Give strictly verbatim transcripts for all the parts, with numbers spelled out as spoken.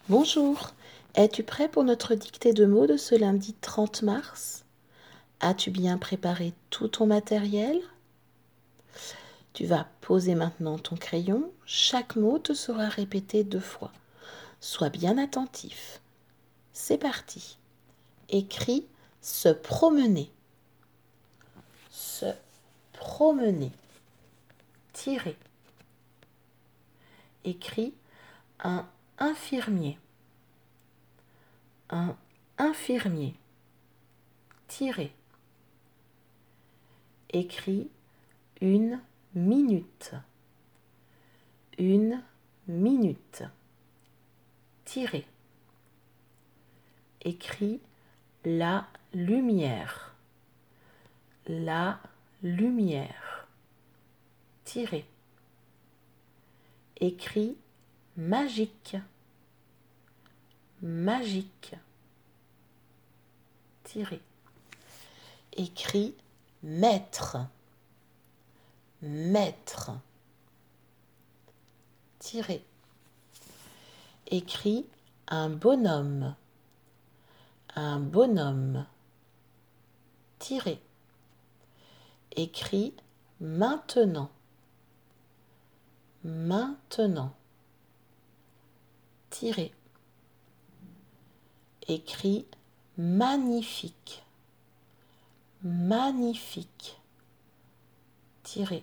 Bonjour, es-tu prêt pour notre dictée de mots de ce lundi trente mars? As-tu bien préparé tout ton matériel? Tu vas poser maintenant ton crayon, chaque mot te sera répété deux fois. Sois bien attentif. C'est parti. Écris se promener. Se promener. Tirer. Écris un infirmier. Un infirmier. Tirer. Écris une minute. Une minute. Tirer. Écris la lumière. La lumière. Tirer. Écris magique. Magique. Tirer. Écris maître. Maître. Tirer. Écris un bonhomme. Un bonhomme. Tirer. Écris maintenant. Maintenant. Tirer. Écris magnifique. Magnifique. Tirer.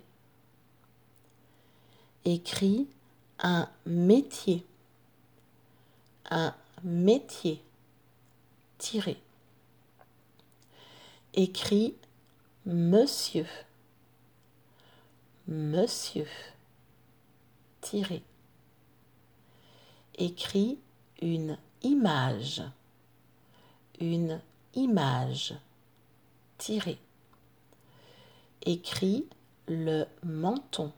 Écris un métier. Un métier. Tirer. Écris monsieur. Monsieur. Tirer. Écris une image. Une image. Tirer. Écris le menton.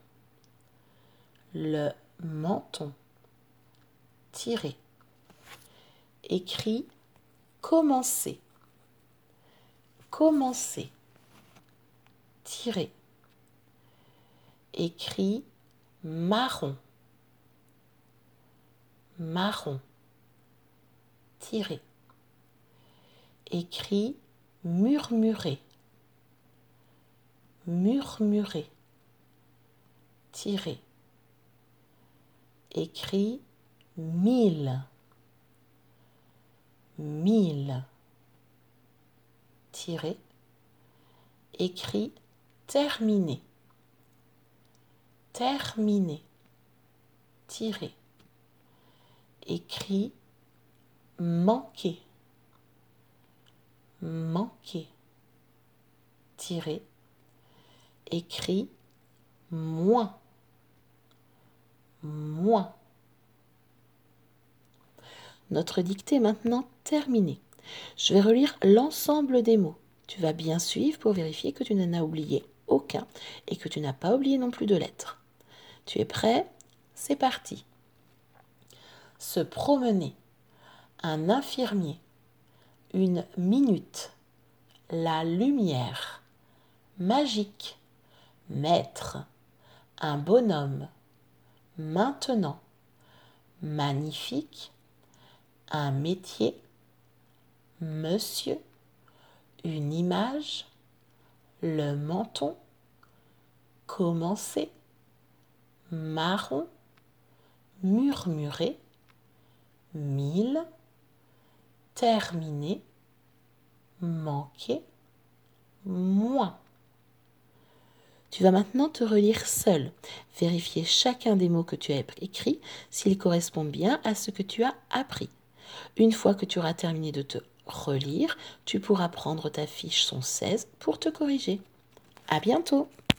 Le menton. Tirer. Écris commencer. Commencer. Tirer. Écris marron. Marron. Tirer. Écris murmurer. Murmurer. Tirer. Écris mille. Mille. Tirer. Écris terminé. Terminé. Tirer. Écris manquer. Manquer. Tirer. Écris moins. Moins. Notre dictée est maintenant terminée. Je vais relire l'ensemble des mots. Tu vas bien suivre pour vérifier que tu n'en as oublié aucun et que tu n'as pas oublié non plus de lettres. Tu es prêt? C'est parti. Se promener. Un infirmier. Une minute. La lumière. Magique. Maître. Un bonhomme. Maintenant. Magnifique. Un métier. Monsieur. Une image. Le menton. Commencer. Marron. Murmurer. Mille. Terminer. Manquer. Moins. Tu vas maintenant te relire seul, vérifier chacun des mots que tu as écrits s'ils correspondent bien à ce que tu as appris. Une fois que tu auras terminé de te relire, tu pourras prendre ta fiche son seize pour te corriger. À bientôt!